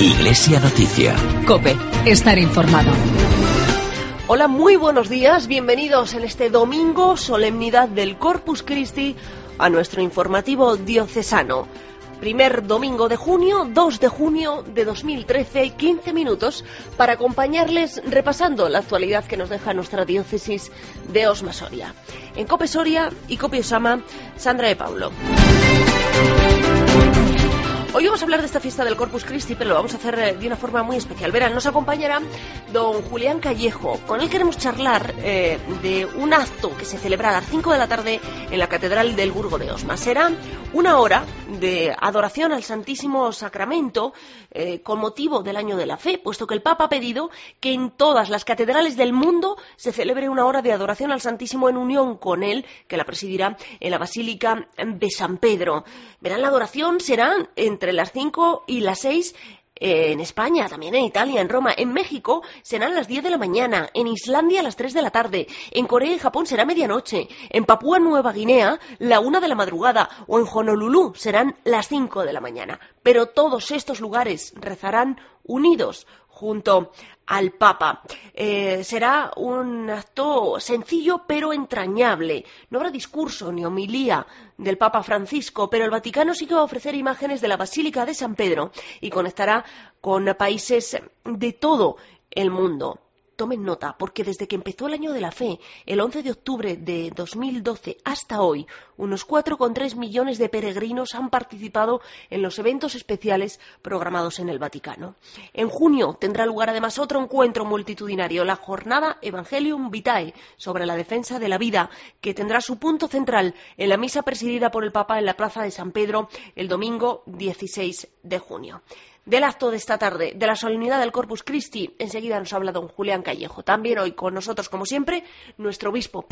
Iglesia Noticia. COPE. Estar informado. Hola, muy buenos días. Bienvenidos en este domingo, solemnidad del Corpus Christi, a nuestro informativo diocesano. Primer domingo de junio, 2 de junio de 2013, 15 minutos para acompañarles repasando la actualidad que nos deja nuestra diócesis de Osma Soria. En COPE Soria y COPE Osama, Sandra de Paulo. Hoy vamos a hablar de esta fiesta del Corpus Christi, pero lo vamos a hacer de una forma muy especial. Verán, nos acompañará don Julián Callejo. Con él queremos charlar de un acto que se celebra a las 5 de la tarde en la Catedral del Burgo de Osma. Será una hora de adoración al Santísimo Sacramento con motivo del Año de la Fe, puesto que el Papa ha pedido que en todas las catedrales del mundo se celebre una hora de adoración al Santísimo en unión con él, que la presidirá en la Basílica de San Pedro. Verán, la adoración será entre las 5 y las 6 en España, también en Italia, en Roma. En México serán las 10 de la mañana, en Islandia a las 3 de la tarde, en Corea y Japón será medianoche, en Papúa Nueva Guinea la 1 de la madrugada o en Honolulu serán las 5 de la mañana. Pero todos estos lugares rezarán unidos junto al Papa. Será un acto sencillo pero entrañable. No habrá discurso ni homilía del Papa Francisco, pero el Vaticano sí que va a ofrecer imágenes de la Basílica de San Pedro y conectará con países de todo el mundo. Tomen nota, porque desde que empezó el Año de la Fe, el 11 de octubre de 2012 hasta hoy, unos 4,3 millones de peregrinos han participado en los eventos especiales programados en el Vaticano. En junio tendrá lugar además otro encuentro multitudinario, la jornada Evangelium Vitae, sobre la defensa de la vida, que tendrá su punto central en la misa presidida por el Papa en la Plaza de San Pedro el domingo 16 de junio. Del acto de esta tarde, de la solemnidad del Corpus Christi, enseguida nos habla don Julián Callejo. También hoy con nosotros, como siempre, nuestro obispo.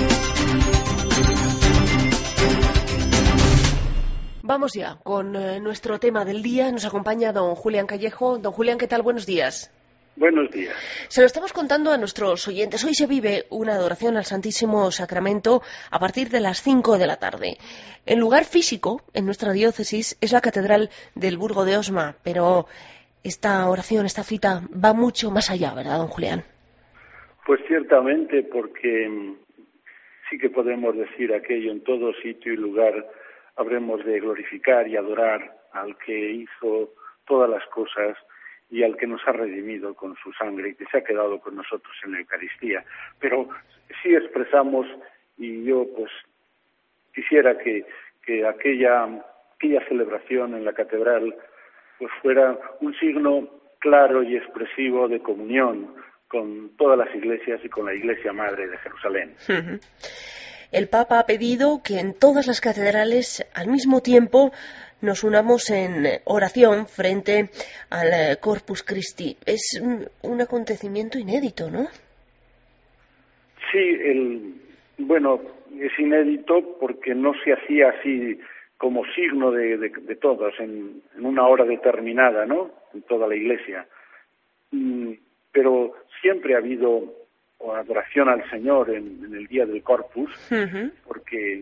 Vamos ya con nuestro tema del día. Nos acompaña don Julián Callejo. Don Julián, ¿qué tal? Buenos días. Buenos días. Se lo estamos contando a nuestros oyentes. Hoy se vive una adoración al Santísimo Sacramento a partir de las 5 de la tarde. El lugar físico en nuestra diócesis es la Catedral del Burgo de Osma, pero esta oración, esta cita, va mucho más allá, ¿verdad, don Julián? Pues ciertamente, porque sí que podemos decir aquello: en todo sitio y lugar habremos de glorificar y adorar al que hizo todas las cosas y al que nos ha redimido con su sangre y que se ha quedado con nosotros en la Eucaristía. Pero sí expresamos, y yo pues quisiera que aquella celebración en la catedral pues fuera un signo claro y expresivo de comunión con todas las iglesias y con la Iglesia Madre de Jerusalén. El Papa ha pedido que en todas las catedrales al mismo tiempo nos unamos en oración frente al Corpus Christi. Es un acontecimiento inédito, ¿no? Sí, bueno, es inédito porque no se hacía así como signo de todos en una hora determinada, ¿no?, en toda la Iglesia. Pero siempre ha habido adoración al Señor en el día del Corpus, porque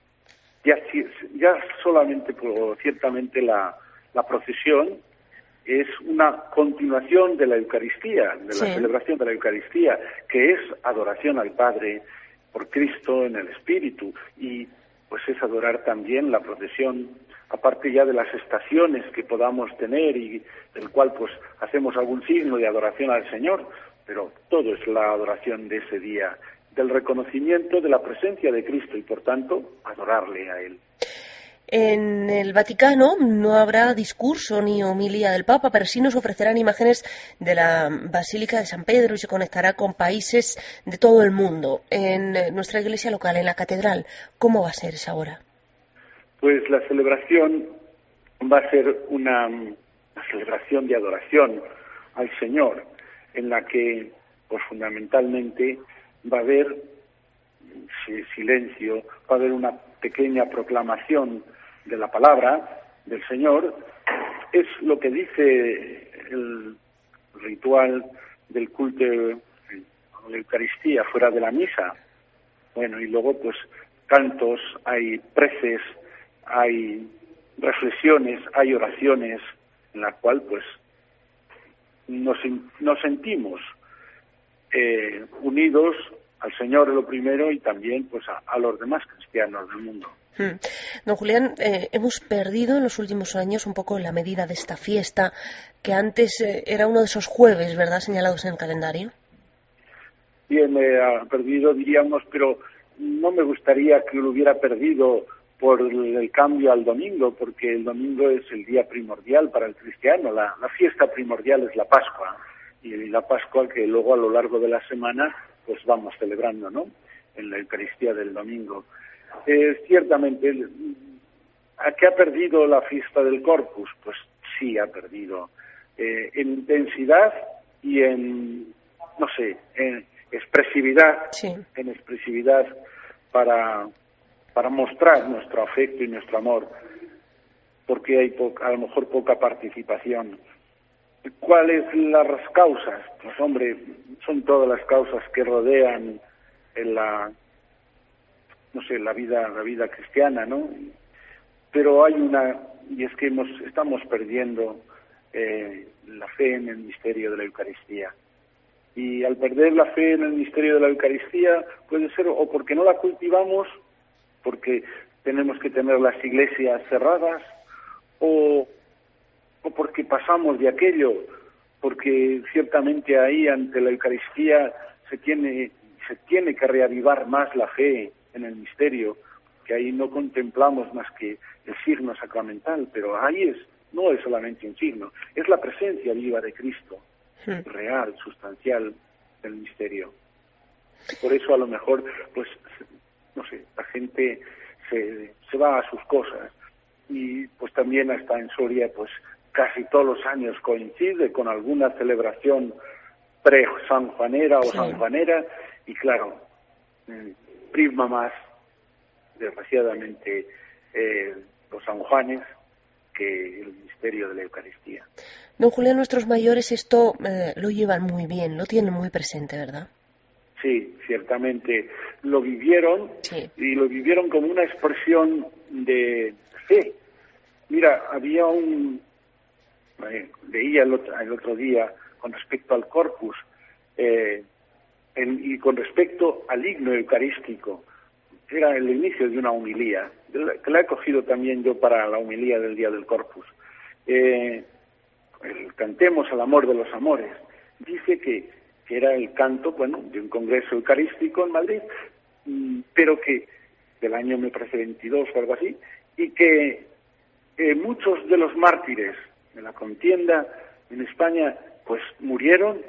ya solamente, ciertamente la procesión es una continuación de la Eucaristía, de la celebración de la Eucaristía, que es adoración al Padre por Cristo en el Espíritu, y pues es adorar también la procesión, aparte ya de las estaciones que podamos tener y del cual pues hacemos algún signo de adoración al Señor, pero todo es la adoración de ese día, del reconocimiento de la presencia de Cristo y por tanto adorarle a Él. En el Vaticano no habrá discurso ni homilía del Papa, pero sí nos ofrecerán imágenes de la Basílica de San Pedro y se conectará con países de todo el mundo. En nuestra iglesia local, en la catedral, ¿cómo va a ser esa hora? Pues la celebración va a ser una celebración de adoración al Señor, en la que pues fundamentalmente va a haber silencio, va a haber una pequeña proclamación de la palabra del Señor. Es lo que dice el ritual del culto de la Eucaristía fuera de la misa. Bueno, y luego pues cantos, hay preces, hay reflexiones, hay oraciones en la cual pues nos sentimos unidos al Señor, lo primero, y también pues a los demás cristianos del mundo. Don Julián, hemos perdido en los últimos años un poco la medida de esta fiesta, que antes era uno de esos jueves, ¿verdad?, señalados en el calendario. Bien, ha perdido, diríamos, pero no me gustaría que lo hubiera perdido por el cambio al domingo, porque el domingo es el día primordial para el cristiano. La fiesta primordial es la Pascua, y la Pascua que luego a lo largo de la semana pues vamos celebrando, ¿no?, en la Eucaristía del domingo. Ciertamente, ¿a qué ha perdido la fiesta del Corpus? Pues sí, ha perdido en intensidad y en expresividad, sí, en expresividad para mostrar nuestro afecto y nuestro amor, porque hay a lo mejor poca participación. ¿Cuáles las causas? Pues hombre, son todas las causas que rodean la vida cristiana, ¿no? Pero hay una, y es que estamos perdiendo la fe en el misterio de la Eucaristía. Y al perder la fe en el misterio de la Eucaristía puede ser o porque no la cultivamos, porque tenemos que tener las iglesias cerradas, o porque pasamos de aquello, porque ciertamente ahí ante la Eucaristía se tiene que reavivar más la fe en el misterio, que ahí no contemplamos más que el signo sacramental, pero ahí no es solamente un signo, es la presencia viva de Cristo, real, sustancial del misterio. Por eso a lo mejor, pues, la gente se va a sus cosas, y pues también hasta en Soria, pues casi todos los años coincide con alguna celebración pre-sanjuanera o sí, sanjuanera, y claro, prisma más, desgraciadamente, los sanjuanes que el misterio de la Eucaristía. Don Julián, nuestros mayores esto lo llevan muy bien, lo tienen muy presente, ¿verdad? Sí, ciertamente lo vivieron, sí, y lo vivieron como una expresión de fe. Mira, había leía el otro día con respecto al Corpus y con respecto al himno eucarístico. Era el inicio de una homilía, que la he cogido también yo para la homilía del día del Corpus. El Cantemos al amor de los amores. Dice que era el canto, de un congreso eucarístico en Madrid, pero que del año, me parece, 22 o algo así, y que muchos de los mártires de la contienda en España pues murieron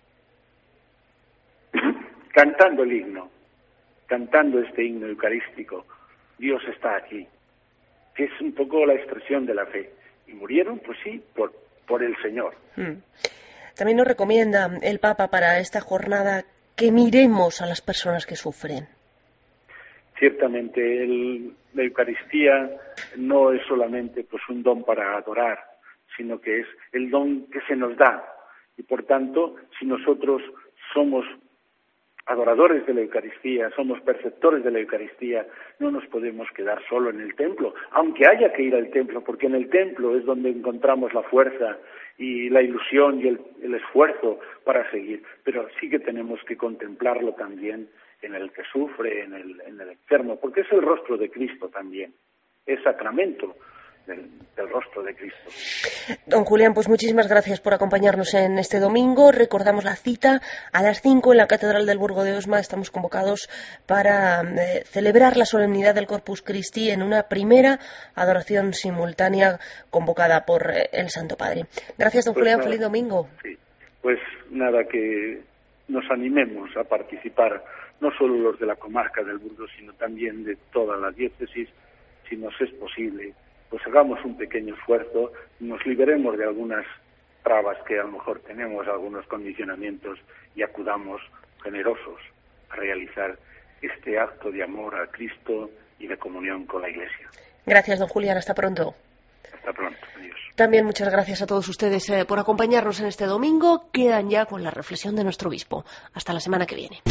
cantando el himno, cantando este himno eucarístico. Dios está aquí, que es un poco la expresión de la fe. Y murieron, pues sí, por el Señor. También nos recomienda el Papa para esta jornada que miremos a las personas que sufren. Ciertamente, la Eucaristía no es solamente pues un don para adorar, sino que es el don que se nos da. Y por tanto, si nosotros somos adoradores de la Eucaristía, somos perceptores de la Eucaristía, no nos podemos quedar solo en el templo, aunque haya que ir al templo, porque en el templo es donde encontramos la fuerza y la ilusión y el esfuerzo para seguir, pero sí que tenemos que contemplarlo también en el que sufre, en el enfermo, porque es el rostro de Cristo también, es sacramento del rostro de Cristo. Don Julián, pues muchísimas gracias por acompañarnos en este domingo. Recordamos la cita a las 5 en la Catedral del Burgo de Osma. Estamos convocados para celebrar la solemnidad del Corpus Christi en una primera adoración simultánea convocada por el Santo Padre. Gracias, don Julián. Feliz domingo. Sí, pues nada, que nos animemos a participar, no solo los de la comarca del Burgos, sino también de toda la diócesis, si nos es posible. Pues hagamos un pequeño esfuerzo, nos liberemos de algunas trabas que a lo mejor tenemos, algunos condicionamientos, y acudamos generosos a realizar este acto de amor a Cristo y de comunión con la Iglesia. Gracias, don Julián. Hasta pronto. Hasta pronto. Adiós. También muchas gracias a todos ustedes por acompañarnos en este domingo. Quedan ya con la reflexión de nuestro obispo. Hasta la semana que viene.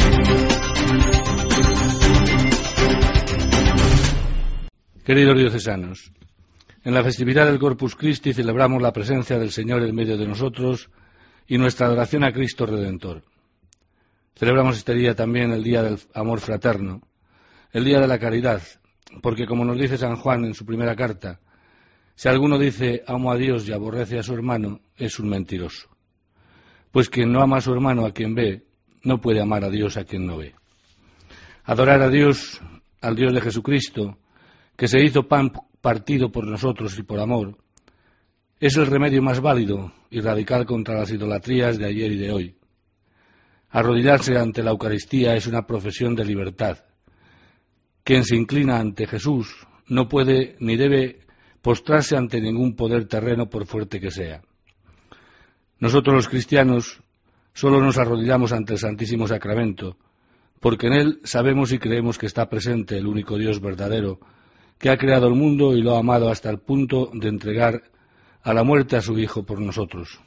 Queridos diocesanos, en la festividad del Corpus Christi celebramos la presencia del Señor en medio de nosotros y nuestra adoración a Cristo Redentor. Celebramos este día también el Día del Amor Fraterno, el Día de la Caridad, porque como nos dice San Juan en su primera carta, si alguno dice amo a Dios y aborrece a su hermano, es un mentiroso. Pues quien no ama a su hermano a quien ve, no puede amar a Dios a quien no ve. Adorar a Dios, al Dios de Jesucristo, que se hizo pan partido por nosotros y por amor, es el remedio más válido y radical contra las idolatrías de ayer y de hoy. Arrodillarse ante la Eucaristía es una profesión de libertad. Quien se inclina ante Jesús no puede ni debe postrarse ante ningún poder terreno por fuerte que sea. Nosotros los cristianos solo nos arrodillamos ante el Santísimo Sacramento, porque en él sabemos y creemos que está presente el único Dios verdadero, que ha creado el mundo y lo ha amado hasta el punto de entregar a la muerte a su Hijo por nosotros.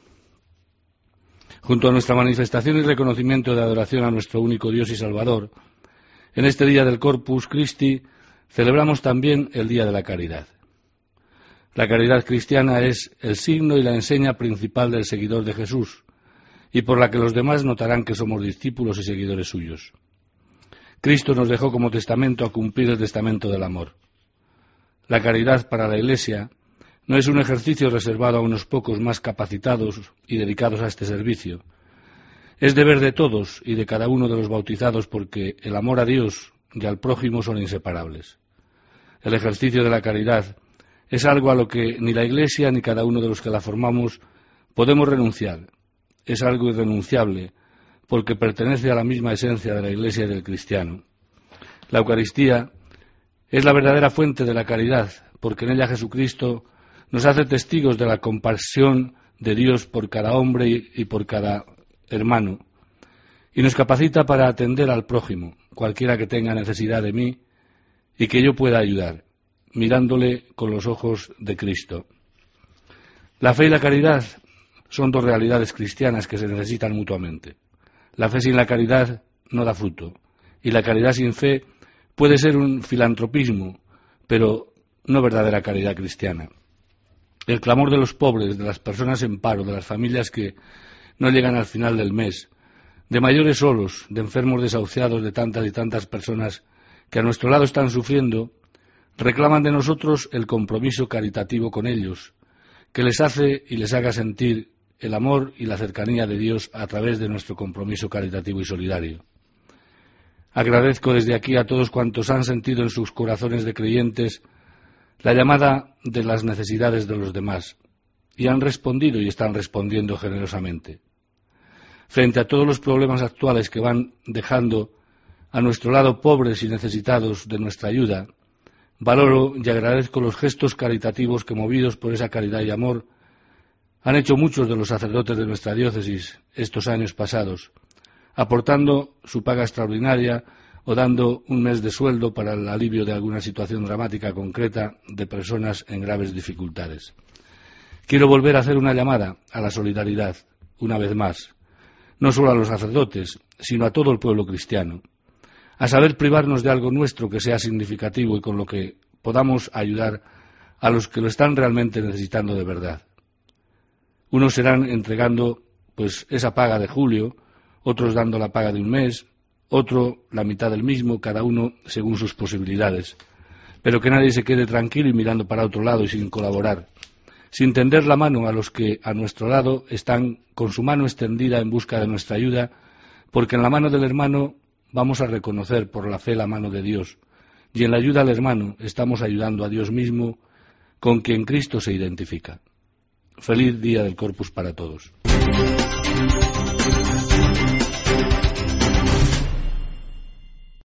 Junto a nuestra manifestación y reconocimiento de adoración a nuestro único Dios y Salvador, en este día del Corpus Christi celebramos también el Día de la Caridad. La caridad cristiana es el signo y la enseña principal del seguidor de Jesús, y por la que los demás notarán que somos discípulos y seguidores suyos. Cristo nos dejó como testamento a cumplir el testamento del amor. La caridad para la Iglesia no es un ejercicio reservado a unos pocos más capacitados y dedicados a este servicio. Es deber de todos y de cada uno de los bautizados, porque el amor a Dios y al prójimo son inseparables. El ejercicio de la caridad es algo a lo que ni la Iglesia ni cada uno de los que la formamos podemos renunciar. Es algo irrenunciable, porque pertenece a la misma esencia de la Iglesia y del cristiano. La Eucaristía es la verdadera fuente de la caridad, porque en ella Jesucristo nos hace testigos de la compasión de Dios por cada hombre y por cada hermano, y nos capacita para atender al prójimo, cualquiera que tenga necesidad de mí, y que yo pueda ayudar, mirándole con los ojos de Cristo. La fe y la caridad son dos realidades cristianas que se necesitan mutuamente. La fe sin la caridad no da fruto, y la caridad sin fe puede ser un filantropismo, pero no verdadera caridad cristiana. El clamor de los pobres, de las personas en paro, de las familias que no llegan al final del mes, de mayores solos, de enfermos desahuciados, de tantas y tantas personas que a nuestro lado están sufriendo, reclaman de nosotros el compromiso caritativo con ellos, que les hace y les haga sentir el amor y la cercanía de Dios a través de nuestro compromiso caritativo y solidario. Agradezco desde aquí a todos cuantos han sentido en sus corazones de creyentes la llamada de las necesidades de los demás, y han respondido y están respondiendo generosamente. Frente a todos los problemas actuales que van dejando a nuestro lado pobres y necesitados de nuestra ayuda, valoro y agradezco los gestos caritativos que, movidos por esa caridad y amor, han hecho muchos de los sacerdotes de nuestra diócesis estos años pasados, aportando su paga extraordinaria o dando un mes de sueldo para el alivio de alguna situación dramática concreta de personas en graves dificultades. Quiero volver a hacer una llamada a la solidaridad, una vez más, no solo a los sacerdotes, sino a todo el pueblo cristiano, a saber privarnos de algo nuestro que sea significativo y con lo que podamos ayudar a los que lo están realmente necesitando de verdad. Unos serán entregando pues esa paga de julio, otros dando la paga de un mes, otro la mitad del mismo, cada uno según sus posibilidades. Pero que nadie se quede tranquilo y mirando para otro lado y sin colaborar, sin tender la mano a los que a nuestro lado están con su mano extendida en busca de nuestra ayuda, porque en la mano del hermano vamos a reconocer por la fe la mano de Dios, y en la ayuda al hermano estamos ayudando a Dios mismo, con quien Cristo se identifica. Feliz día del Corpus para todos.